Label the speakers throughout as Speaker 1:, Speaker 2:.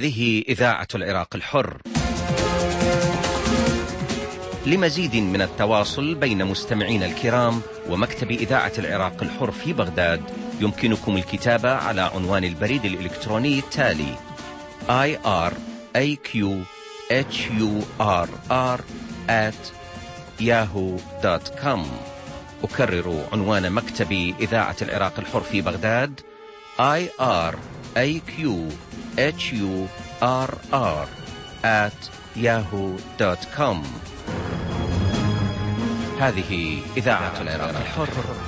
Speaker 1: هذه إذاعة العراق الحر. لمزيد من التواصل بين مستمعين الكرام ومكتب إذاعة العراق الحر في بغداد يمكنكم الكتابة على عنوان البريد الإلكتروني التالي iraqhurr@yahoo.com. أكرر عنوان مكتب إذاعة العراق الحر في بغداد iraqhurr@yahoo.com. هذه إذاعة العراق الحر.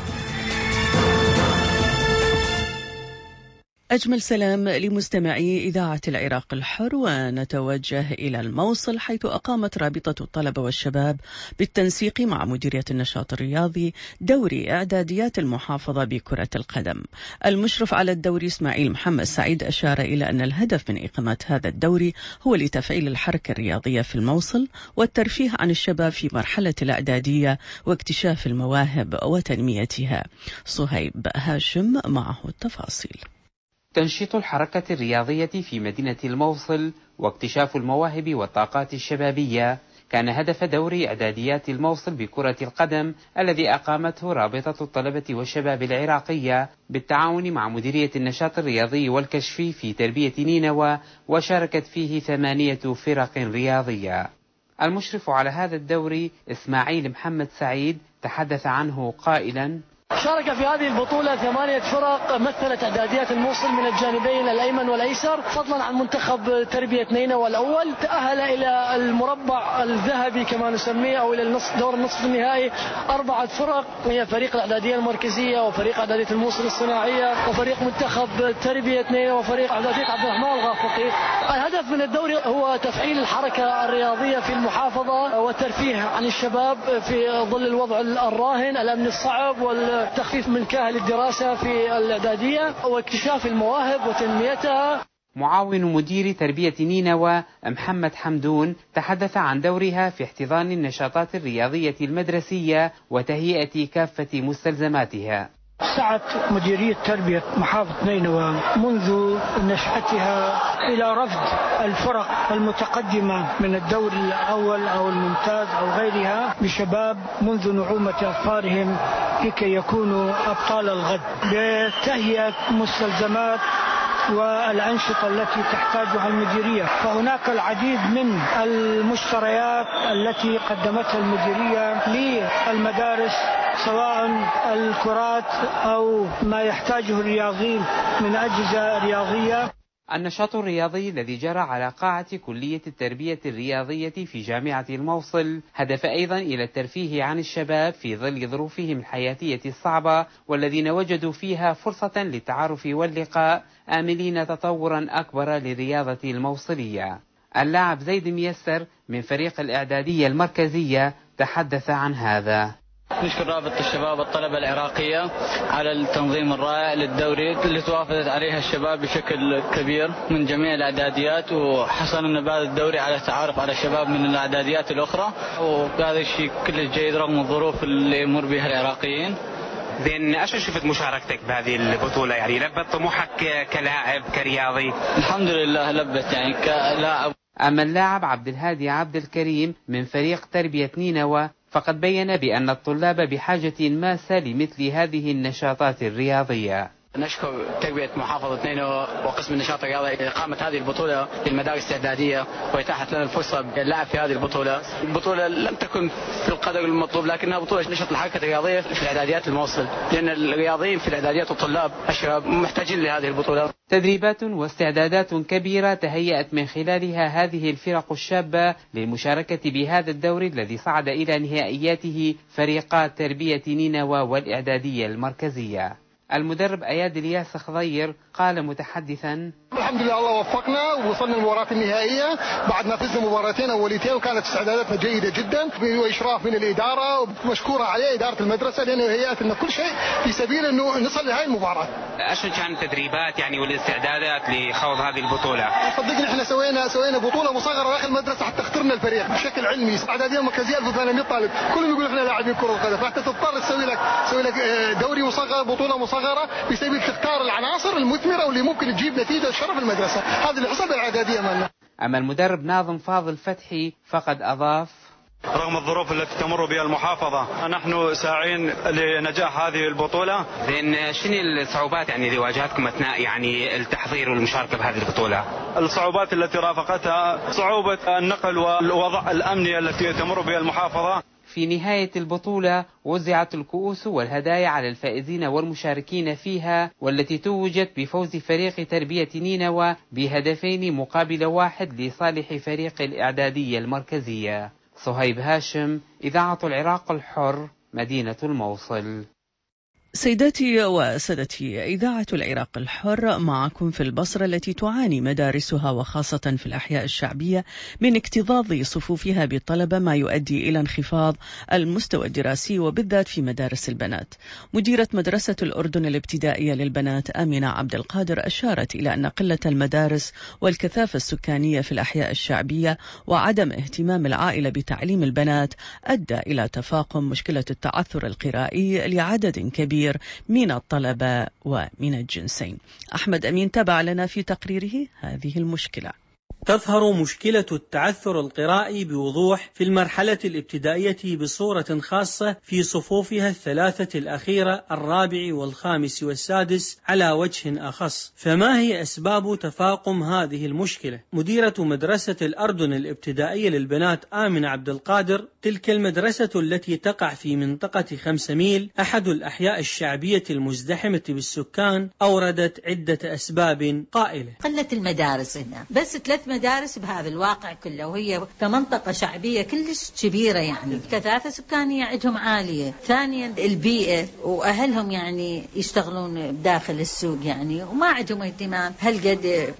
Speaker 2: أجمل سلام لمستمعي إذاعة العراق الحر، ونتوجه إلى الموصل حيث أقامت رابطة الطلبة والشباب بالتنسيق مع مديرية النشاط الرياضي دوري إعداديات المحافظة بكرة القدم. المشرف على الدوري إسماعيل محمد سعيد أشار إلى أن الهدف من إقامة هذا الدوري هو لتفعيل الحركة الرياضية في الموصل والترفيه عن الشباب في مرحلة الإعدادية واكتشاف المواهب وتنميتها. صهيب هاشم معه التفاصيل.
Speaker 3: تنشيط الحركة الرياضية في مدينة الموصل واكتشاف المواهب والطاقات الشبابية كان هدف دوري إعداديات الموصل بكرة القدم الذي أقامته رابطة الطلبة والشباب العراقية بالتعاون مع مديرية النشاط الرياضي والكشفي في تربية نينوى، وشاركت فيه 8 فرق رياضية. المشرف على هذا الدوري إسماعيل محمد سعيد تحدث عنه قائلا:
Speaker 4: شارك في هذه البطولة 8 فرق مثلت إعداديات الموصل من الجانبين الأيمن والأيسر، فضلا عن منتخب تربية نينوى الأول. تأهل إلى المربع الذهبي كما نسميه أو إلى دور النصف النهائي 4 فرق، هي فريق الإعدادية المركزية وفريق إعدادية الموصل الصناعية وفريق منتخب تربية نينوى وفريق إعدادية عبد الرحمن الغافقي. الهدف من الدوري هو تفعيل الحركة الرياضية في المحافظة والترفيه عن الشباب في ظل الوضع الراهن، الأمن الصعب والتخفيف من كاهل الدراسة في الإعدادية واكتشاف المواهب وتنميتها.
Speaker 3: معاون مدير تربية نينوى محمد حمدون تحدث عن دورها في احتضان النشاطات الرياضية المدرسية وتهيئة كافة مستلزماتها.
Speaker 5: سعت مديرية تربية محافظة نينوى منذ نشأتها إلى رفض الفرق المتقدمة من الدور الأول أو الممتاز أو غيرها بشباب منذ نعومة أظفارهم لكي يكونوا أبطال الغد، بتهيئة مستلزمات والأنشطة التي تحتاجها المديرية. فهناك العديد من المشتريات التي قدمتها المديرية للمدارس، سواء الكرات أو ما يحتاجه الرياضيين من أجهزة رياضية.
Speaker 3: النشاط الرياضي الذي جرى على قاعة كلية التربية الرياضية في جامعة الموصل هدف أيضا إلى الترفيه عن الشباب في ظل ظروفهم الحياتية الصعبة، والذين وجدوا فيها فرصة للتعارف واللقاء آملين تطورا أكبر للرياضة الموصلية. اللاعب زيد ميسر من فريق الإعدادية المركزية تحدث عن هذا.
Speaker 6: نشكر رابطة الشباب الطلبة العراقية على التنظيم الرائع للدوري اللي توافدت عليها الشباب بشكل كبير من جميع الإعداديات، وحصلنا بهذا الدوري على التعارف على الشباب من الإعداديات الأخرى، وهذا الشيء كله جيد رغم الظروف اللي يمر بها العراقيين.
Speaker 3: زين، أشو شفت مشاركتك بهذه البطولة؟ يعني لبت طموحك كلاعب كرياضي؟
Speaker 6: الحمد لله لبت يعني كلاعب.
Speaker 3: أما اللاعب عبد الهادي عبد الكريم من فريق تربية نينوى فقد بين بأن الطلاب بحاجة ماسة لمثل هذه النشاطات الرياضية.
Speaker 6: نشكر تربية محافظة نينوى وقسم النشاط الرياضي لإقامة هذه البطولة للمدارس الإعدادية وإتاحة لنا الفرصة باللعب في هذه البطولة. البطولة لم تكن في القدر المطلوب، لكنها بطولة نشط الحركة الرياضية في الإعداديات الموصل، لأن الرياضيين في الإعداديات والطلاب الشباب محتاجين لهذه البطولة.
Speaker 3: تدريبات واستعدادات كبيرة تهيأت من خلالها هذه الفرق الشابة للمشاركة بهذا الدوري الذي صعد إلى نهائياته فريقات تربية نينوى والإعدادية المركزية. المدرب أياد الياس خضير قال متحدثا:
Speaker 7: الحمد لله الله وفقنا ووصلنا المباراة النهائية بعد ما فزنا مباراتين أوليتين، وكانت استعداداتنا جيدة جدا وإشراف من الإدارة، ومشكورة عليه إدارة المدرسة لأنه هيأت لنا كل شيء في سبيل أنه نصل لهذه المباراة.
Speaker 3: أشو كانت التدريبات يعني والاستعدادات لخوض هذه البطولة؟
Speaker 7: صدقني احنا سوينا بطولة مصغرة داخل المدرسة حتى اخترنا الفريق بشكل علمي. إعدادية مركزية 1800 طالب كلهم يقول احنا لاعبين كرة القدم، فحتى تضطر تسوي لك دوري مصغر، بطولة مصغرة مصغرة بسبيل تختار العناصر المثمرة واللي ممكن تجيب نتيجة شرف المدرسة. هذه اللي حسب الإعدادية مالنا.
Speaker 3: أما المدرب ناظم فاضل فتحي فقد أضاف:
Speaker 8: رغم الظروف التي تمر بها المحافظة نحن ساعين لنجاح هذه البطولة.
Speaker 3: زين، شنو الصعوبات اللي واجهتكم أثناء التحضير والمشاركة بهذه البطولة؟
Speaker 8: الصعوبات التي رافقتها صعوبة النقل والوضع الأمني التي تمر بها المحافظة.
Speaker 3: في نهاية البطولة وزعت الكؤوس والهدايا على الفائزين والمشاركين فيها، والتي توجت بفوز فريق تربية نينوى بهدفين مقابل 1 لصالح فريق الإعدادية المركزية. صهيب هاشم، إذاعة العراق الحر، مدينة الموصل.
Speaker 2: سيداتي وسادتي، إذاعة العراق الحر معكم في البصرة التي تعاني مدارسها وخاصة في الأحياء الشعبية من اكتظاظ صفوفها بالطلبة، ما يؤدي إلى انخفاض المستوى الدراسي وبالذات في مدارس البنات. مديرة مدرسة الأردن الابتدائية للبنات آمنة عبد القادر أشارت إلى أن قلة المدارس والكثافة السكانية في الأحياء الشعبية وعدم اهتمام العائلة بتعليم البنات أدى إلى تفاقم مشكلة التعثر القرائي لعدد كبير من الطلبة ومن الجنسين. أحمد أمين تابع لنا في تقريره هذه المشكلة.
Speaker 9: تظهر مشكلة التعثر القرائي بوضوح في المرحلة الابتدائية بصورة خاصة في صفوفها الثلاثة الأخيرة، الرابع والخامس والسادس على وجه أخص. فما هي أسباب تفاقم هذه المشكلة؟ مديرة مدرسة الأردن الابتدائية للبنات آمنة عبد القادر، تلك المدرسة التي تقع في منطقة 5 ميل أحد الأحياء الشعبية المزدحمة بالسكان، أوردت عدة أسباب قائلة:
Speaker 10: قلة المدارس هنا، بس 3 مدارس بهذا الواقع كله، وهي كمنطقة شعبية كلش كبيرة، كثافة سكانية عندهم عالية. ثانيا البيئة، وأهلهم يشتغلون بداخل السوق وما عندهم اهتمام هالقد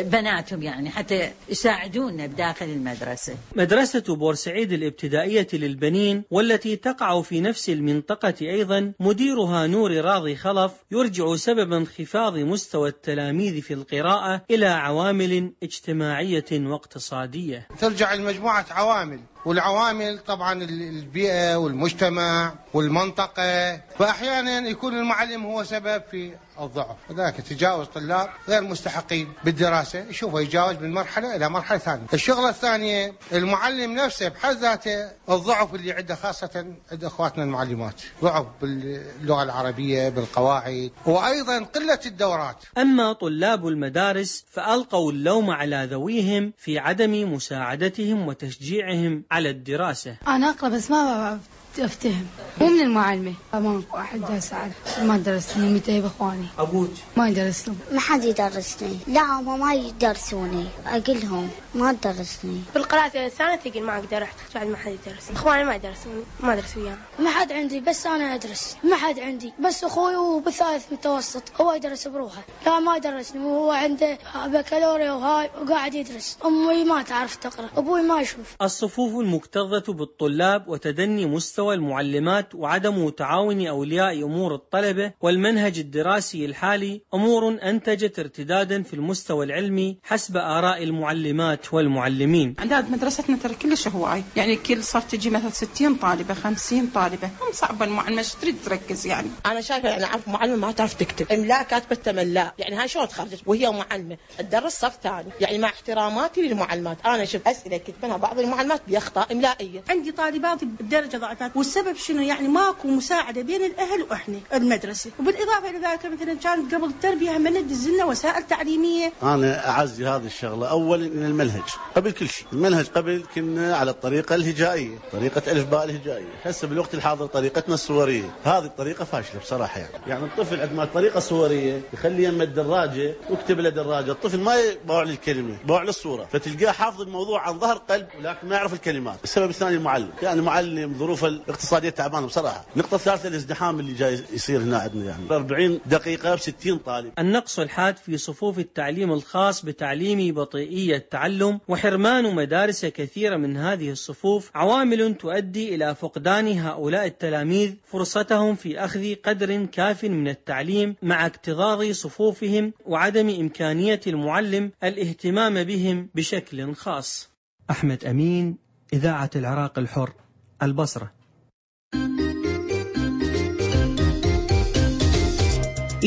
Speaker 10: بناتهم حتى يساعدونا بداخل المدرسة.
Speaker 9: مدرسة بورسعيد الابتدائية للبنين والتي تقع في نفس المنطقة أيضا، مديرها نور راضي خلف يرجع سبب انخفاض مستوى التلاميذ في القراءة إلى عوامل اجتماعية واقتصادية.
Speaker 11: ترجع لمجموعة عوامل، والعوامل طبعا البيئة والمجتمع والمنطقة، فأحيانا يكون المعلم هو سبب في الضعف، وذلك تجاوز طلاب غير مستحقين بالدراسة يشوفه يجاوز من مرحلة إلى مرحلة ثانية. الشغلة الثانية المعلم نفسه بحد ذاته الضعف اللي عنده، خاصة عند أخواتنا المعلمات، ضعف باللغة العربية بالقواعد، وأيضا قلة الدورات.
Speaker 9: أما طلاب المدارس فألقوا اللوم على ذويهم في عدم مساعدتهم وتشجيعهم على الدراسة.
Speaker 12: أنا أقرأ بس ما أفتهم، مو من المعلمة، ما واحد درسني، ما درسني، متى بإخواني
Speaker 9: أبوك
Speaker 12: ما يدرسني،
Speaker 13: ما حد يدرسني، لا هم ما يدرسوني، أقلهم ما تدرسني.
Speaker 14: بالقراءة الثانية ثقيل ما أقدر أحتاج بعد ما حد يدرسني، إخواني ما يدرسوني، ما أدرس وياهم.
Speaker 15: ما حد عندي بس أنا أدرس، ما حد عندي بس أخوي وبالثالث متوسط هو يدرس بروحه، لا ما يدرسني، وهو عنده بكالوريا وهاي وقاعد يدرس. أمي ما تعرف تقرأ، أبوي ما يشوف.
Speaker 9: الصفوف المكتظة بالطلاب وتدني مستوى المعلمات وعدم تعاون أولياء أمور الطلبة والمنهج الدراسي الحالي أمور أنتجت ارتدادا في المستوى العلمي حسب آراء المعلمات والمعلمين.
Speaker 16: عندنا مدرستنا ترى كلش هواي، كل صار تجي مثلا 60 طالبة 50 طالبة، هم صعبة المعلمة تريد تركز.
Speaker 17: أنا شايفة أعرف معلمة ما تعرف تكتب إملاء، كاتبة تملاء، هاي شلون تخرجت وهي معلمة تدرس صف ثاني. مع احتراماتي للمعلمات أنا شفت أسئلة كتبناها بعض المعلمات بأخطاء إملائية.
Speaker 14: عندي طالبات بالدرجة ضعفات، والسبب شنو؟ ماكو مساعدة بين الأهل وإحنا المدرسة. وبالإضافة إلى ذلك مثلا كانت قبل التربية هم ندز لنا وسائل تعليمية.
Speaker 18: أنا أعزي هذه الشغلة أولا من المنهج قبل كل شيء. المنهج قبل كنا على الطريقة الهجائية، طريقة ألف باء الهجائية. هسه بالوقت الحاضر طريقتنا الصورية، هذه الطريقة فاشلة بصراحة. الطفل عندما الطريقة الصورية يخلي يم الدراجة ويكتب له دراجة، الطفل ما يباع للكلمة، يباع للصورة، فتلقاه حافظ الموضوع عن ظهر قلب ولكن ما يعرف الكلمات. السبب الثاني المعلم، معلم ظروفه الاقتصادية تعبانة بصراحة. النقطة الثالثة الازدحام اللي جاي يصير هنا عندنا 40 دقيقة ب60 طالب.
Speaker 9: النقص الحاد في صفوف التعليم الخاص بتعليم بطيئية التعلم وحرمان مدارس كثيرة من هذه الصفوف عوامل تؤدي إلى فقدان هؤلاء التلاميذ فرصتهم في أخذ قدر كاف من التعليم مع اكتظاظ صفوفهم وعدم إمكانية المعلم الاهتمام بهم بشكل خاص. أحمد أمين، إذاعة العراق الحر، البصرة.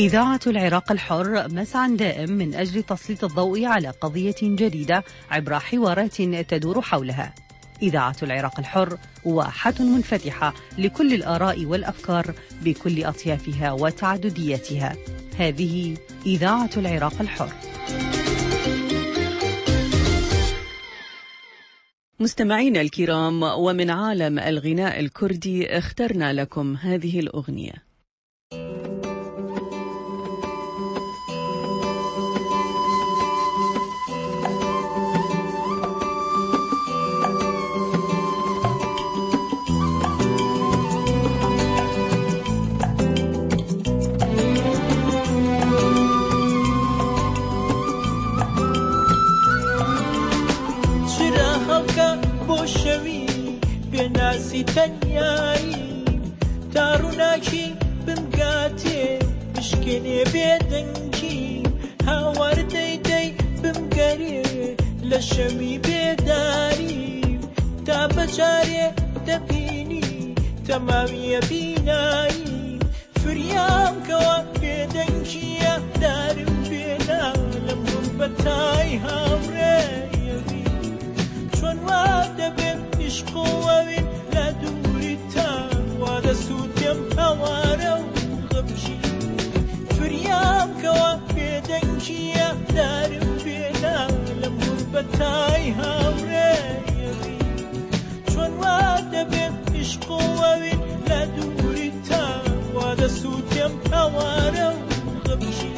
Speaker 19: إذاعة العراق الحر مسعى دائم من أجل تسليط الضوء على قضية جديدة عبر حوارات تدور حولها. إذاعة العراق الحر واحة منفتحة لكل الآراء والأفكار بكل أطيافها وتعددياتها. هذه إذاعة العراق الحر.
Speaker 2: مستمعينا الكرام، ومن عالم الغناء الكردي اخترنا لكم هذه الأغنية.
Speaker 20: ناسی تنیایی تاروناکی بمگاتی بشکنی بیدنگی هاور دی دی بمگاری لشمی بیداری تا بچاری دبینی تمامی بینایی فریام کوا بیدنگی دارم بینا لمربتای هاوری چون وادبه عشقوين لا دوري تام وهذا سوتيم هوارا وغبشي فريام كوا بيدنشيا دارم بينا لمربتاي هاوري شون وادا بين عشقوين لا دوري تام وهذا سوتيم هوارا وغبشي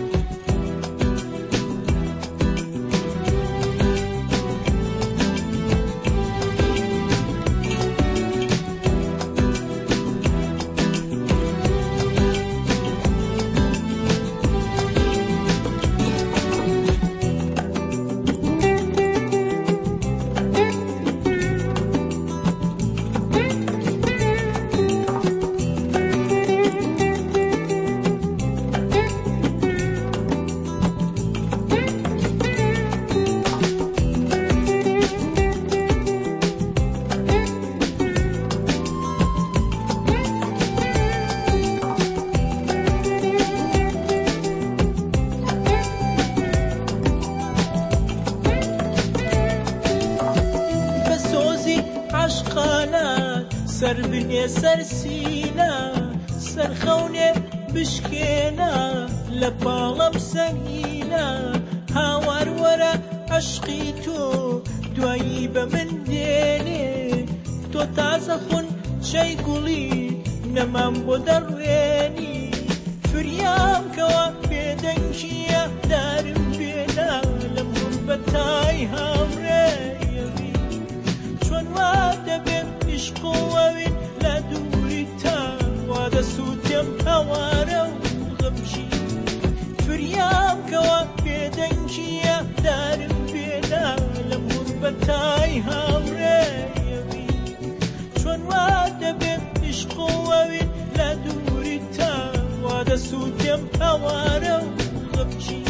Speaker 20: سرسينا سرخوني بشكينا لبالم سنينا هاور ورا عشقيتو دوايبة من ديني تو تازخون شي قولي نمام بدرويني فريام كوا بيدنشيا دارم بينا لمربتاي هاوري شون وادا بين عشقوين لا دوري تام وهذا سوتيم هوارا وغبشي فريام كوا بيدنشيا دارم بينا لمربتاي هاوري شون وادا بين عشقوين لا دوري تام وهذا سوتيم هوارا وغبشي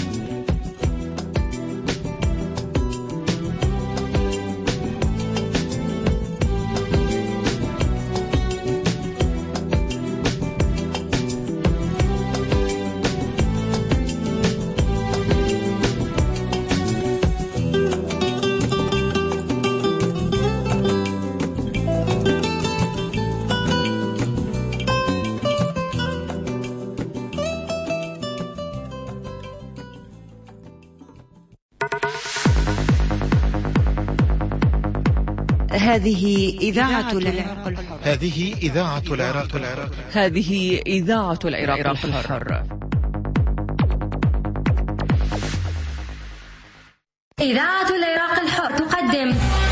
Speaker 19: هذه إذاعة العراق الحر.
Speaker 21: هذه إذاعة العراق الحر.
Speaker 2: هذه إذاعة العراق الحر.
Speaker 22: إذاعة العراق الحر تقدم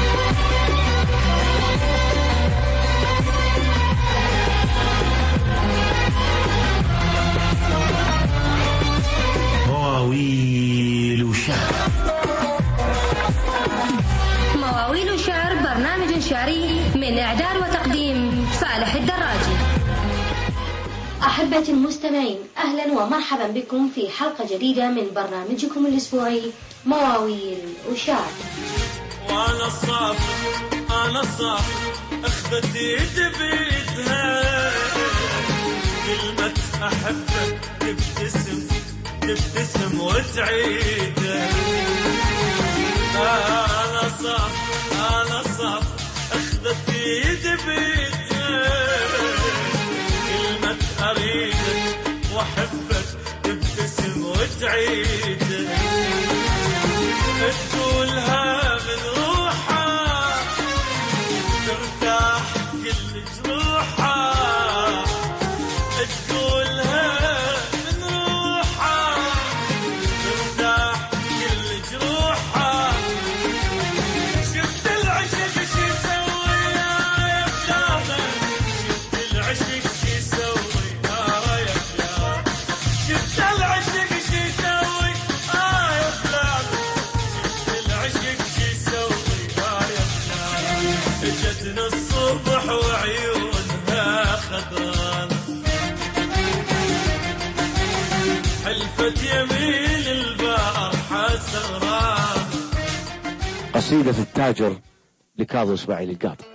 Speaker 21: مواويل شعر.
Speaker 22: مواويل شعر برنامج شعري من إعداد وتقديم فالح الدراجي. أحبتي المستمعين، أهلا ومرحبا بكم في حلقة جديدة من برنامجكم الأسبوعي مواويل وشعر.
Speaker 20: وأنا صاحب أخذت يد بيدها كلمة أحبك تبتسم وتعيده. أنا صف أخذت يد بيده، كلمة أريدك وأحبك تبتسم وتعيده، تقولها من روحها ترتاح كل جروحها، تقولها من روحها ترتاح كل جروحها. شفت العشق شي يسوي يا بلادة، شفت العشق شي يسوي يا بلادة، شفت العشق شي يسوي يا بلادة، شفت العشق شي يسوي يا بلادة. اجتنا الصبح وعيونها خضرانة، حلفت يمين البارحة سهرانة.
Speaker 1: قصيدة التاجر لكاظم إسماعيل القاضي.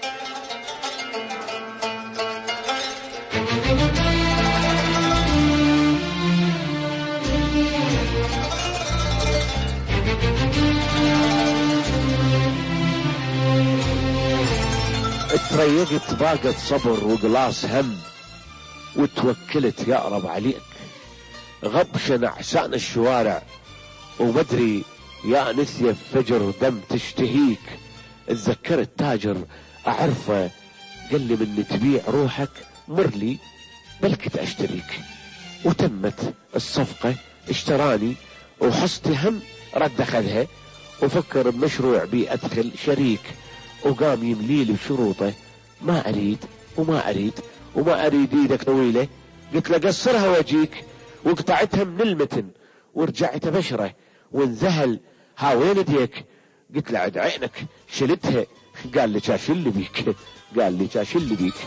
Speaker 1: اتريقت باقت صبر وقلاص هم، وتوكلت يا رب عليك، غبش نعسان الشوارع ومدري يا نسية فجر دم تشتهيك. اتذكرت تاجر أعرفه قال لي من تبيع روحك مرلي بلكت أشتريك، وتمت الصفقة اشتراني وحصتي هم رد أخذها، وفكر بمشروع بي أدخل شريك، وقام يمليلي بشروطه ما أريد وما أريد وما أريد إيدك طويلة. قلت له قصرها واجيك، وقطعتها من المتن ورجعت بشره وانذهل ها وين ديك. قلت له عد عينك شلتها. قال لي شاش اللي بيك، قال لي شاش اللي بيك.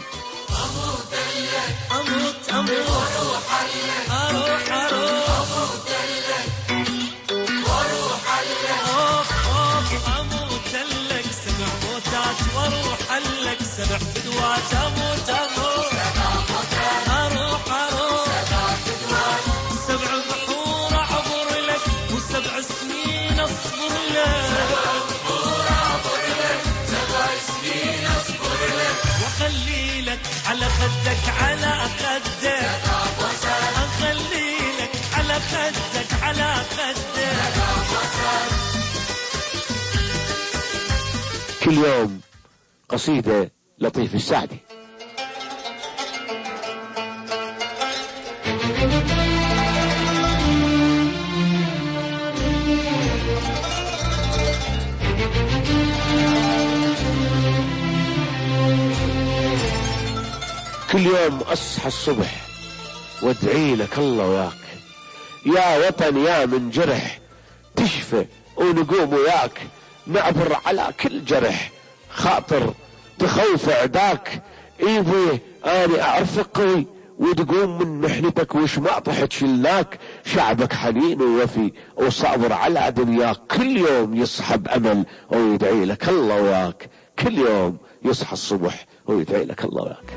Speaker 20: أموت وأروح أروح أموت وأروح أموت لك سبع موتات وأروح لك سبع فدوات. أموت أروح سبع بحور أعبر لك وسبع سنين أصبر لك، وخلي لك على خدك على خدك، أخلي لك على خدك على خدك.
Speaker 1: كل يوم قصيدة لطيف السعدي. كل يوم أصحى الصبح وادعي لك الله وياك، يا وطن يا من جرح تشفى ونقوم وياك، نعبر على كل جرح خاطر تخوف عداك. ايبي انا اعرفك قوي وتقوم من محنتك وش ما طحت شلاك، شعبك حنين ووفي وصابر على دنياك، كل يوم يصحى بأمل ويدعي لك الله وياك، كل يوم يصحى الصبح ويدعي لك الله وياك.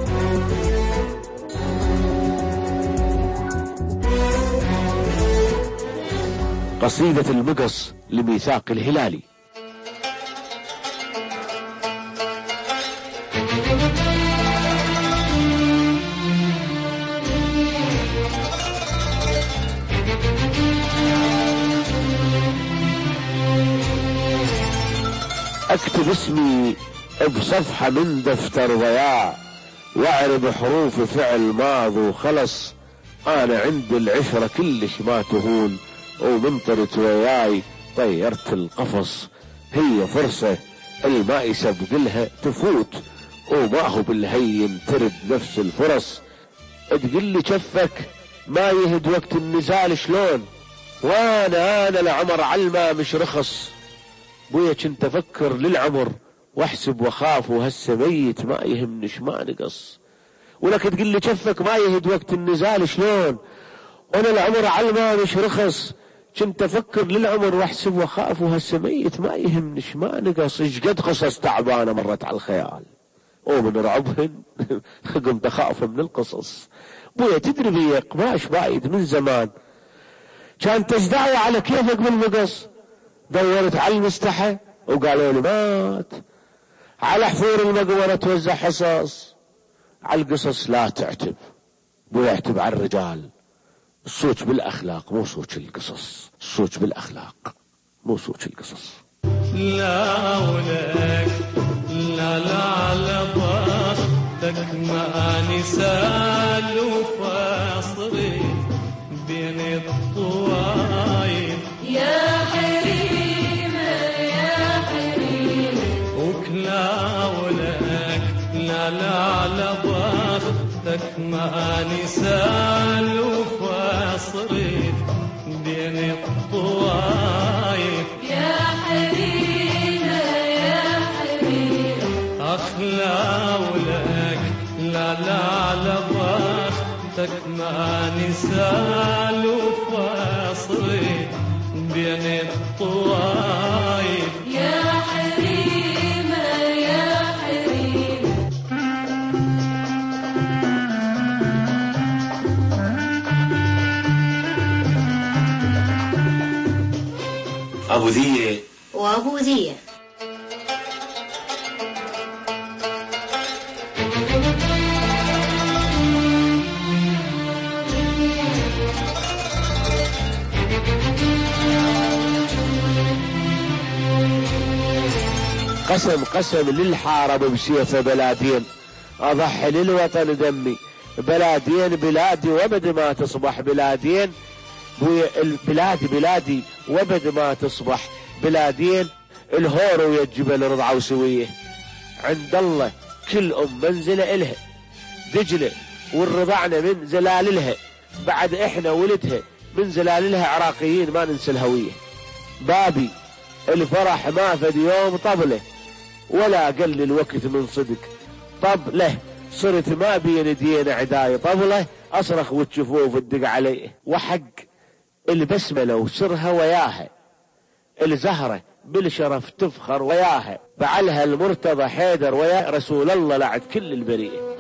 Speaker 1: قصيدة المقص لميثاق الهلالي. اكتب اسمي بصفحة من دفتر ضياع، واعرب حروف فعل ماض وخلص، انا عند العشرة كلش ما تهون، ومنطرت وياي طيرت القفص، هي فرصة الما يسبق لها تفوت، وما هو بالهين ترد نفس الفرص. تقول لي شفك ما يهد وقت النزال شلون، وانا العمر علمه مش رخص، بويا كنت افكر للعمر واحسب واخاف، وهسه ميت ما يهمنش ما نقص. ولك تقول لي شفك ما يهد وقت النزال شلون، وانا العمر علمه مش رخص، كنت افكر للعمر واحسب واخاف، وهسه ميت ما يهمنش ما نقص. ايش قد قصص تعبانه مرت على الخيال، ومن رعبهن قمت اخاف من القصص، بويا تدري بي قماش بايد من زمان، كان تزدعي على كيفك بالمقص. دورت على المستحى وقالوا لي مات. على حفور المقبرة توزع حصص، على القصص لا تعتب. بويا اعتب على الرجال. الصوت بالأخلاق مو صوت القصص، الصوت بالأخلاق مو صوت القصص.
Speaker 20: لا ولك لا لا على ضغطك ما نسال وفاصري بين الطوايف يا حريمة يا حريمة. وكلا ولك لا لا على ضغطك ما نسال وفاصري بين الطوايف يا حريمة يا حريمة. أخلا ولك لا لا على ضغطك ما نسال وفاصلي بين الطوايف يا حريمة يا حريمة.
Speaker 21: أبو ذية
Speaker 22: وأبو ذية.
Speaker 1: قسم للحارب بسيف بلادين، أضحي للوطن دمي. بلادين بلادي وبد ما تصبح بلادين، بلادي وبد ما تصبح بلادين. الهور ويا الجبل رضعوا سويه، عند الله كل منزلة إلها. دجلة والرضعنا من زلالها، بعد إحنا ولدها من زلالها. عراقيين ما ننسى الهوية. بابي الفرح ما فد يوم طبله، ولا قل الوقت من صدق طبله. صرت ما بين دينا عداي طبله، أصرخ وتشوفوه الدق عليه. وحق البسملة وسرها وياها، الزهرة بالشرف تفخر وياها. بعلها المرتضى حيدر ويا رسول الله لعد كل البرية.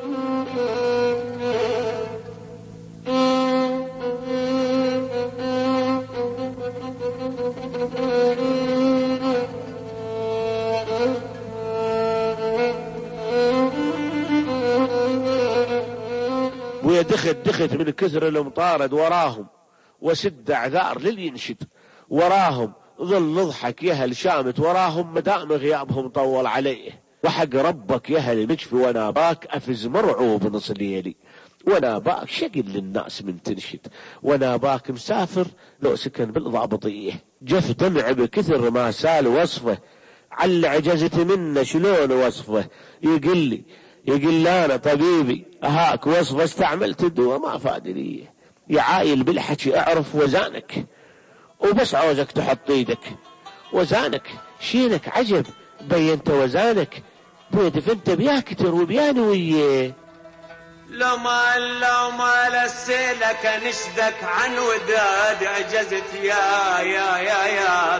Speaker 1: ويا دخت من كثر المطارد وراهم، وسد اعذار للينشد وراهم. ظل اضحك يهل شامت وراهم، مدام غيابهم طول عليه. وحق ربك يهل مجفي وانا باك افز مرعوب نص ليلي. وانا باك شقل للناس من تنشد، وانا باك مسافر لو سكن بالضابطيه. جف دمع بكثر ما سال وصفه، على عجزت منه شلون وصفه. يقل لي انا طبيبي اهاك وصفه، استعملت الدواء ما فاد لي. يا عايل بالحكي اعرف وزانك، وبس عاوزك تحط ايدك وزانك. شينك عجب بينت وزانك، بيدف انت بيا كتر وبياني وياه.
Speaker 20: لو ما لسيلك نشدك عن وداد عجزت يا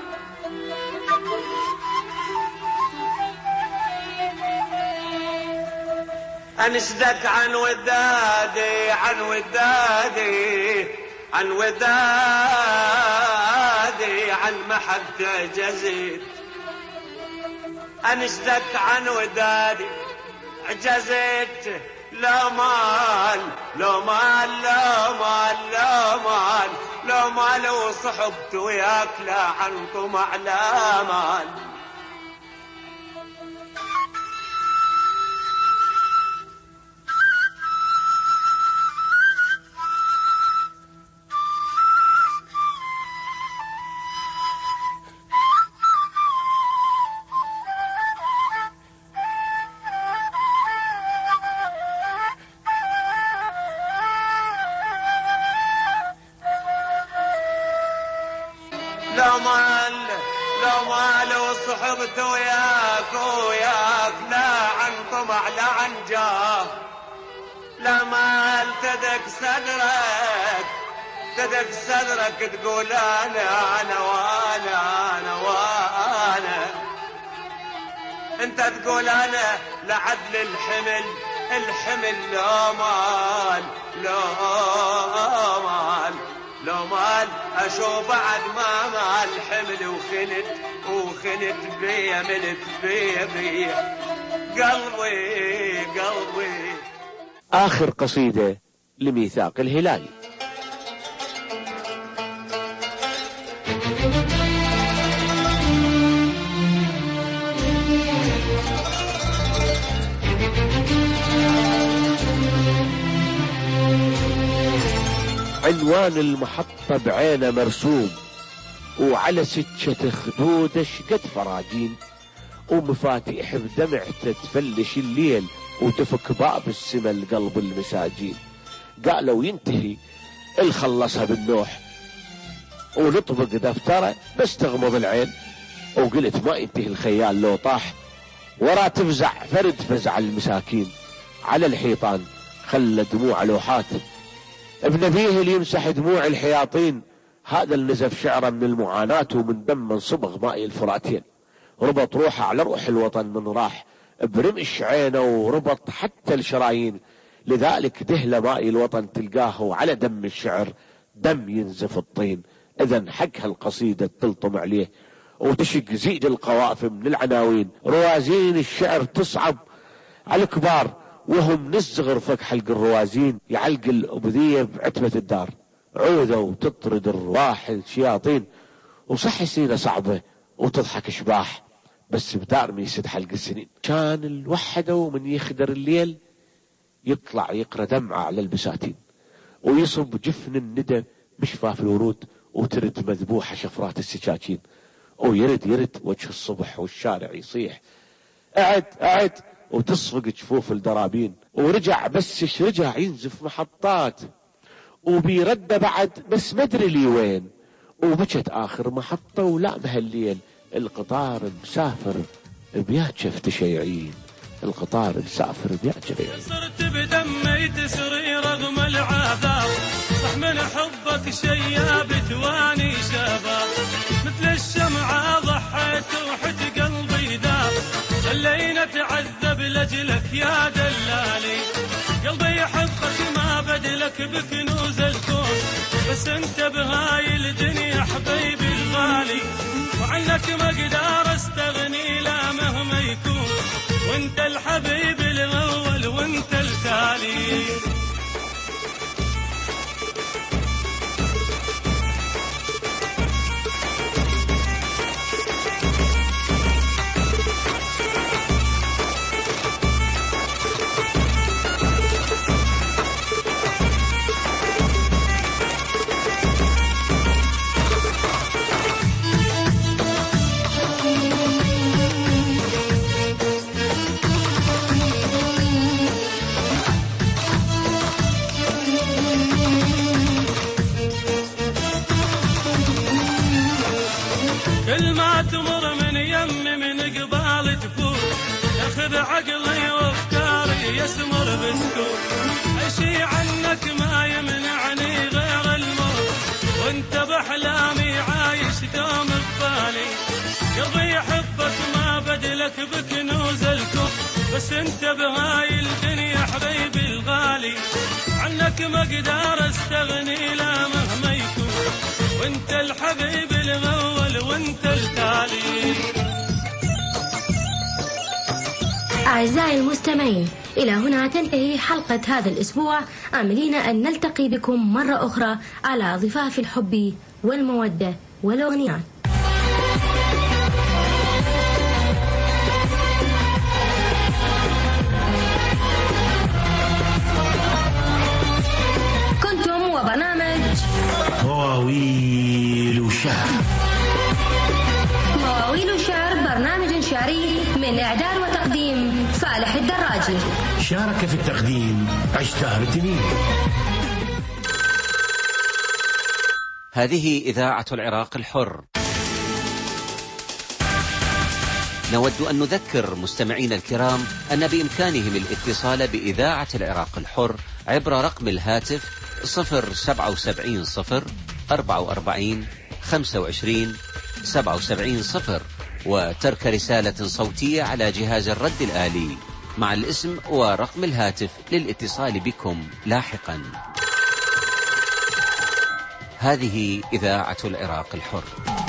Speaker 20: أنشدك عن ودادي عن محبة عجزت. أنشدك عن ودادي عجزت. لا مال وصحبت وياك لا عنكم على مال. لو مال وصحبت وياك لا عنكم على عنجاه. لا مال تدك صدرك تقول انا وانا انت تقول انا لعدل الحمل
Speaker 4: الحمل لو مال لو مال اشوف بعد ما مال حمل وخنت بيا ملت بيا قلبي.
Speaker 1: آخر قصيدة لميثاق الهلالي. عنوان المحطة بعينه مرسوم، وعلى سكة خدوده شقد فراجين، ومفاتيح بدمعته تفلش الليل، وتفك باب السما القلب المساجين. قالوا ينتهي الخلصها بالنوح، ونطبق دفتره بس تغمض العين، وقلت ما ينتهي الخيال لو طاح، ورا تفزع فرد فزع المساكين، على الحيطان خلى دموع لوحات، ابن ابيه اللي يمسح دموع الحياطين، هذا اللي نزف شعره من المعاناة ومن دم من صبغ ماء الفراتين، ربط روحه على روح الوطن من راح برمش عينه، وربط حتى الشرايين، لذلك دهله ماء الوطن تلقاه وعلى دم الشعر دم ينزف الطين. اذا حق هالقصيدة تلطم عليه وتشق زيد القوافي من العناوين، روازين الشعر تصعب على الكبار، وهم نصغر فك حلق الروازين، يعلق الأبذية بعتبة الدار، عوذة وتطرد الرواح الشياطين، وصح سنينة صعبة وتضحك شباح، بس بدار من يسد حلق السنين. كان الوحدة ومن يخدر الليل يطلع يقرأ دمعة على البساتين، ويصب جفن الندى بشفاف الورود، وترد مذبوحة شفرات السكاكين، ويرد وجه الصبح والشارع يصيح أعد وتصفق جفوف الدرابين، ورجع بس رجع ينزف محطات، وبيرد بعد بس مدري لي وين، وبكت آخر محطة ولا بهالليل، القطار مسافر بيا شفت شيعين، القطار مسافر بيا شيعين.
Speaker 20: صرت بدمي تسري رغم العذاب، صح من حبك شياب تواني شباب، مثل الشمعة ضحيت وحد قلبي داب، خلينا تعذب لجلك يا دلالي، قلبي يحبك ما بدلك بكنوز الكون، بس انت بهاي الدنيا حبيبي الغالي، وعنك ما اقدر استغني لا مهما يكون، وانت الحبيب الاول وانت التالي. كل ما تمر من يمي من قبال تفوت، ياخذ عقلي وافكاري يسمر بسكوت، اشي عنك ما يمنعني غير الموت، وانت باحلامي عايش دوم ببالي، قلبي يحبك ما بدلك بكنوز الكون، بس انت بهاي الدنيا حبيبي الغالي، عنك ما اقدر استغني لا مهما يكون، وانت الحبيب الاول وانت التالي.
Speaker 22: أعزائي المستمعين، إلى هنا تنتهي حلقة هذا الأسبوع، آملين أن نلتقي بكم مرة أخرى على ضفاف الحب والمودة والأغنيات. كنتم وبرنامج
Speaker 21: مواويل شعر.
Speaker 22: مواويل شعر، برنامج شعري من إعداد وتقديم فالح الدراجي.
Speaker 21: شارك في التقديم عشتار الدمير.
Speaker 5: هذه إذاعة العراق الحر. نود أن نذكر مستمعين الكرام أن بإمكانهم الاتصال بإذاعة العراق الحر عبر رقم الهاتف 077 0 44 25 77 0، وترك رسالة صوتية على جهاز الرد الآلي مع الاسم ورقم الهاتف للاتصال بكم لاحقا. هذه إذاعة العراق الحر.